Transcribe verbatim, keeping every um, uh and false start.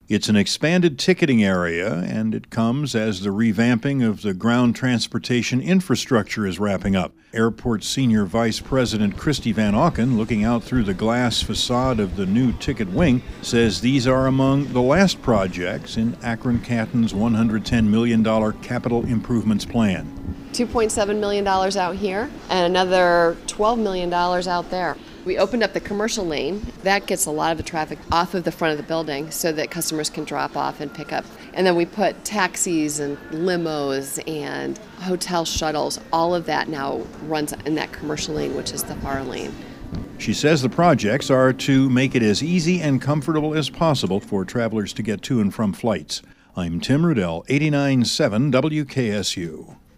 It's an expanded ticketing area, and it comes as the revamping of the ground transportation infrastructure is wrapping up. Airport Senior Vice President Christy Van Auken, looking out through the glass facade of the new ticket wing, says these are among the last projects in Akron-Canton's one hundred ten million dollars capital improvements plan. two point seven million dollars out here and another twelve million dollars out there. We opened up the commercial lane. That gets a lot of the traffic off of the front of the building so that customers can drop off and pick up. And then we put taxis and limos and hotel shuttles. All of that now runs in that commercial lane, which is the far lane. She says the projects are to make it as easy and comfortable as possible for travelers to get to and from flights. I'm Tim Rudell, eighty-nine point seven W K S U.